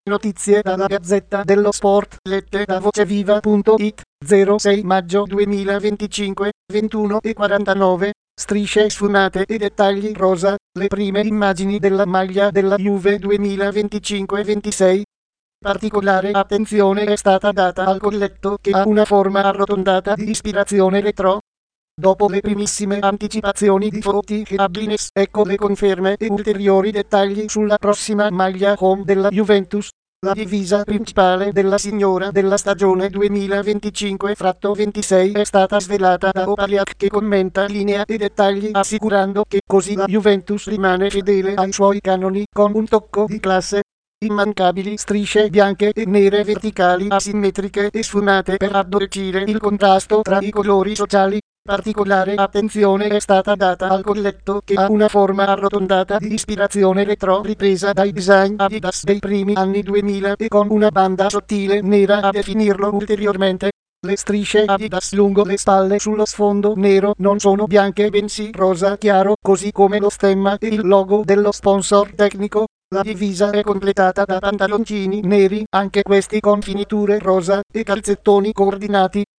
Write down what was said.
Notizie dalla Gazzetta dello Sport, lette da voceviva.it, 06 maggio 2025, 21:49, strisce sfumate e dettagli rosa, le prime immagini della maglia della Juve 2025-26. Particolare attenzione è stata data al colletto che ha una forma arrotondata di ispirazione retro. Dopo le primissime anticipazioni di Foti e Happiness, ecco le conferme e ulteriori dettagli sulla prossima maglia home della Juventus. La divisa principale della signora della stagione 2025-26 è stata svelata da Opaliak, che commenta linea e dettagli assicurando che così la Juventus rimane fedele ai suoi canoni con un tocco di classe. Immancabili strisce bianche e nere verticali asimmetriche e sfumate per addolcire il contrasto tra i colori sociali. Particolare attenzione è stata data al colletto che ha una forma arrotondata di ispirazione retro ripresa dai design Adidas dei primi anni 2000 e con una banda sottile nera a definirlo ulteriormente. Le strisce Adidas lungo le spalle sullo sfondo nero non sono bianche bensì rosa chiaro, così come lo stemma e il logo dello sponsor tecnico. La divisa è completata da pantaloncini neri, anche questi con finiture rosa, e calzettoni coordinati.